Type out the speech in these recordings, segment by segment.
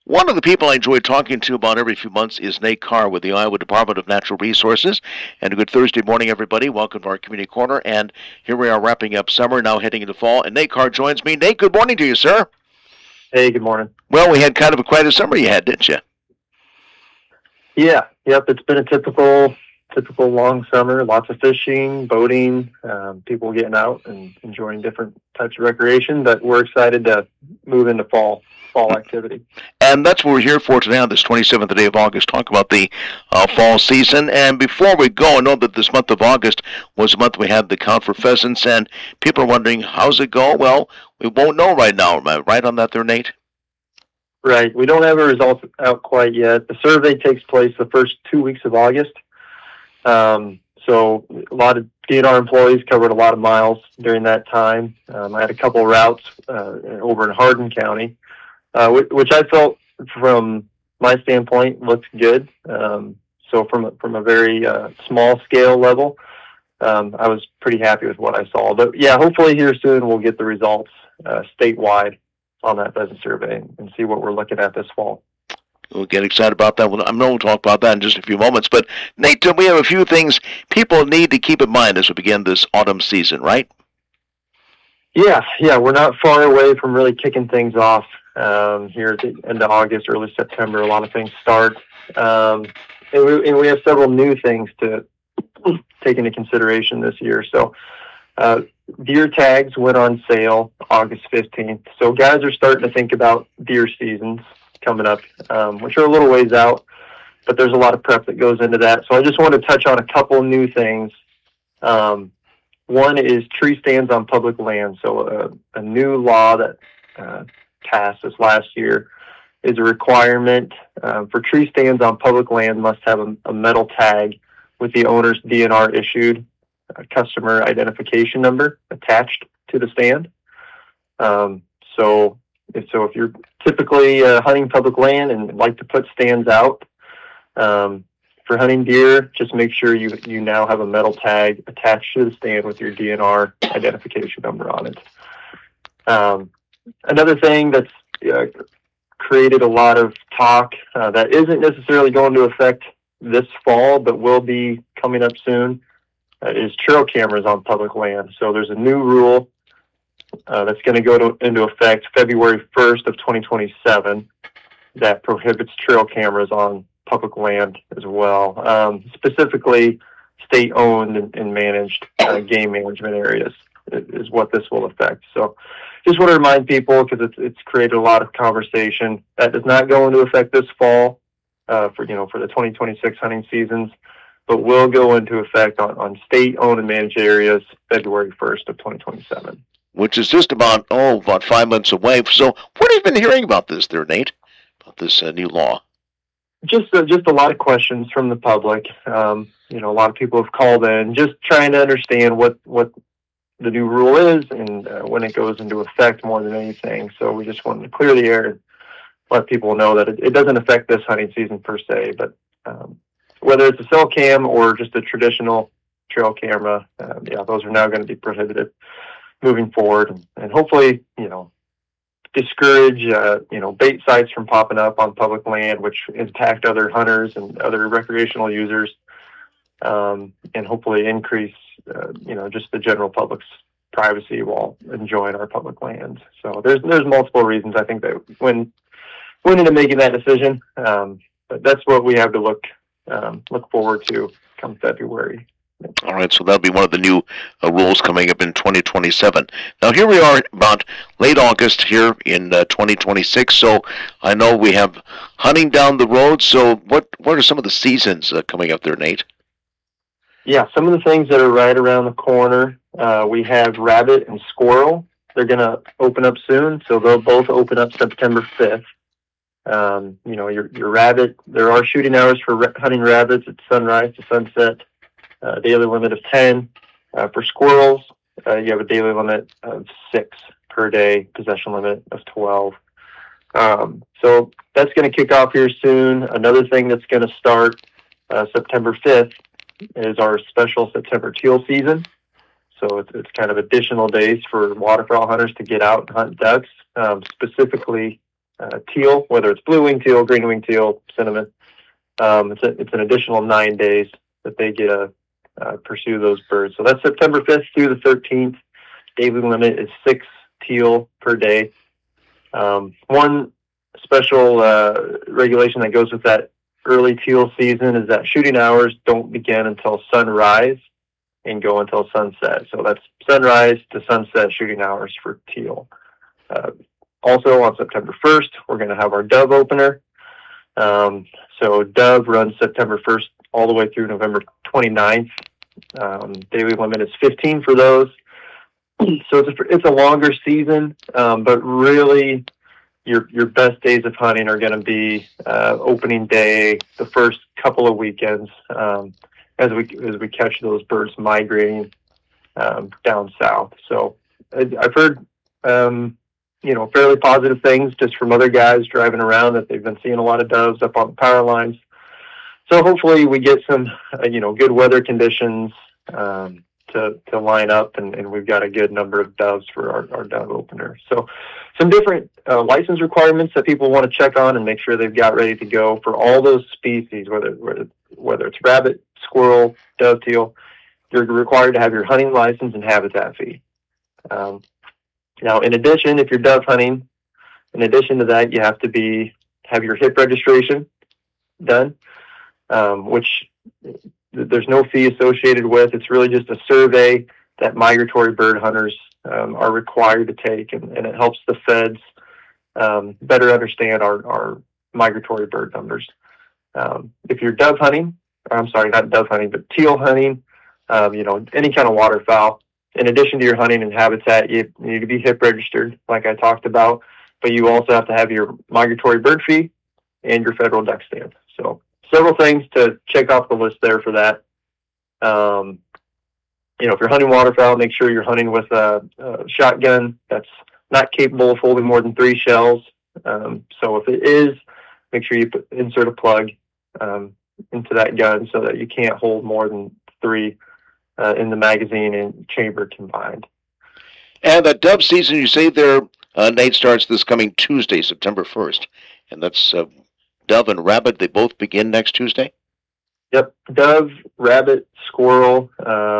One of the people I enjoy talking to about every few months is Nate Carr with the Iowa Department of Natural Resources. And a good Thursday morning, everybody. Welcome to our Community Corner. And here we are wrapping up summer, now heading into fall. And Nate Carr joins me. Nate, good morning to you, sir. Hey, good morning. Well, we had kind of quite a summer you had, didn't you? Yeah, yep. It's been a typical long summer. Lots of fishing, boating, people getting out and enjoying different types of recreation. But we're excited to move into fall activity. And that's what we're here for today on this 27th day of August, talk about the fall season. And before we go, I know that this month of August was the month we had the count for pheasants, and people are wondering, how's it go? Well, we won't know right now. Am I right on that there, Nate? Right. We don't have a result out quite yet. The survey takes place the first 2 weeks of August. So a lot of DNR employees covered a lot of miles during that time. I had a couple of routes over in Hardin County, which I felt, from my standpoint, looks good. So from a very small scale level, I was pretty happy with what I saw. But yeah, hopefully here soon we'll get the results statewide on that pheasant survey and see what we're looking at this fall. We'll get excited about that. I know we'll talk about that in just a few moments. But, Nate, we have a few things people need to keep in mind as we begin this autumn season, right? Yeah, we're not far away from really kicking things off here at the end of August, early September. A lot of things start. And we have several new things to take into consideration this year. So deer tags went on sale August 15th. So guys are starting to think about deer seasons coming up, which are a little ways out, but there's a lot of prep that goes into that. So I just want to touch on a couple new things. One is tree stands on public land. So a new law that passed this last year is a requirement for tree stands on public land must have a metal tag with the owner's DNR issued customer identification number attached to the stand. So if you're typically hunting public land and like to put stands out for hunting deer, just make sure you now have a metal tag attached to the stand with your DNR identification number on it. Another thing that's created a lot of talk that isn't necessarily going to affect this fall, but will be coming up soon, is trail cameras on public land. So there's a new rule that's going to go into effect February 1st of 2027 that prohibits trail cameras on public land as well, specifically state-owned and managed game management areas is what this will affect. So just want to remind people, because it's created a lot of conversation, that does not go into effect this fall for the 2026 hunting seasons, but will go into effect on state-owned and managed areas February 1st of 2027. Which is just about 5 months away. So what have you been hearing about this there, Nate, about this new law? Just a lot of questions from the public. A lot of people have called in just trying to understand what the new rule is and when it goes into effect more than anything. So we just wanted to clear the air and let people know that it doesn't affect this hunting season per se, but whether it's a cell cam or just a traditional trail camera, those are now going to be prohibited moving forward, and hopefully, discourage, bait sites from popping up on public land, which impact other hunters and other recreational users, and hopefully increase, just the general public's privacy while enjoying our public lands. So there's multiple reasons I think that went into making that decision, but that's what we have to look forward to come February. All right, so that'll be one of the new rules coming up in 2027. Now, here we are about late August here in 2026, so I know we have hunting down the road, so what are some of the seasons coming up there, Nate? Yeah, some of the things that are right around the corner, we have rabbit and squirrel. They're going to open up soon, so they'll both open up September 5th. Your rabbit, there are shooting hours for hunting rabbits at sunrise to sunset. Daily limit of 10. For squirrels, you have a daily limit of 6 per day, possession limit of 12. So that's going to kick off here soon. Another thing that's going to start September 5th is our special September teal season. So it's kind of additional days for waterfowl hunters to get out and hunt ducks, specifically teal, whether it's blue-winged teal, green-winged teal, cinnamon. It's an additional 9 days that they get to pursue those birds. So that's September 5th through the 13th. Daily limit is 6 teal per day. One special regulation that goes with that early teal season is that shooting hours don't begin until sunrise and go until sunset. So that's sunrise to sunset shooting hours for teal. Also on September 1st, we're going to have our dove opener. So dove runs September 1st all the way through November 29th. Daily limit is 15 for those. So it's a longer season, but really your best days of hunting are going to be opening day, the first couple of weekends, as we catch those birds migrating down south. So I've heard fairly positive things just from other guys driving around that they've been seeing a lot of doves up on the power lines. So hopefully we get some good weather conditions to line up, and we've got a good number of doves for our dove opener. So some different license requirements that people want to check on and make sure they've got ready to go for all those species, whether it's rabbit, squirrel, dovetail. You're required to have your hunting license and habitat fee. Now, in addition, if you're dove hunting, in addition to that, you have to have your HIP registration done, which there's no fee associated with. It's really just a survey that migratory bird hunters are required to take, and it helps the feds better understand our migratory bird numbers. If you're dove hunting, not dove hunting, but teal hunting, any kind of waterfowl, in addition to your hunting and habitat, you need to be HIP registered, like I talked about, but you also have to have your migratory bird fee and your federal duck stand. So several things to check off the list there for that. If you're hunting waterfowl, make sure you're hunting with a shotgun that's not capable of holding more than 3 shells. So if it is, make sure you insert a plug into that gun so that you can't hold more than 3 in the magazine and chamber combined. And the dove season, you say there, Nate, starts this coming Tuesday, September 1st. And that's dove and rabbit, they both begin next Tuesday? Yep. Dove, rabbit, squirrel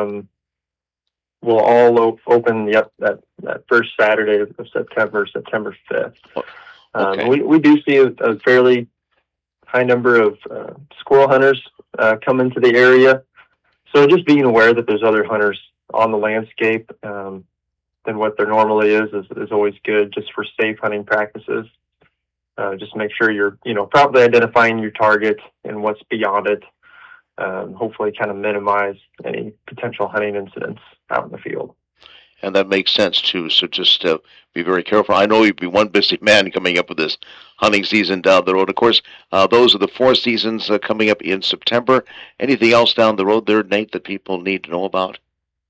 will all open, that first Saturday of September 5th. Okay. We do see a fairly high number of squirrel hunters come into the area. So just being aware that there's other hunters on the landscape than what there normally is always good, just for safe hunting practices. Just make sure you're, properly identifying your target and what's beyond it. Hopefully kind of minimize any potential hunting incidents out in the field. And that makes sense, too. So just be very careful. I know you'd be one busy man coming up with this hunting season down the road. Of course, those are the 4 seasons coming up in September. Anything else down the road there, Nate, that people need to know about?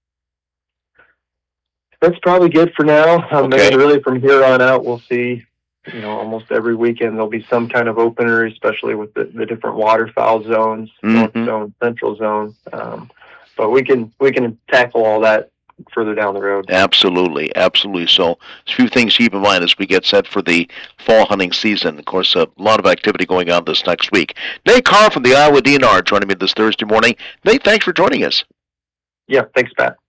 That's probably good for now. Okay. And really from here on out, we'll see, almost every weekend there'll be some kind of opener, especially with the different waterfowl zones, North Zone, Central Zone. But we can tackle all that further down the road. Absolutely. So a few things to keep in mind as we get set for the fall hunting season. Of course, a lot of activity going on this next week. Nate Carr from the Iowa DNR joining me this Thursday morning. Nate, thanks for joining us. Yeah, thanks, Pat.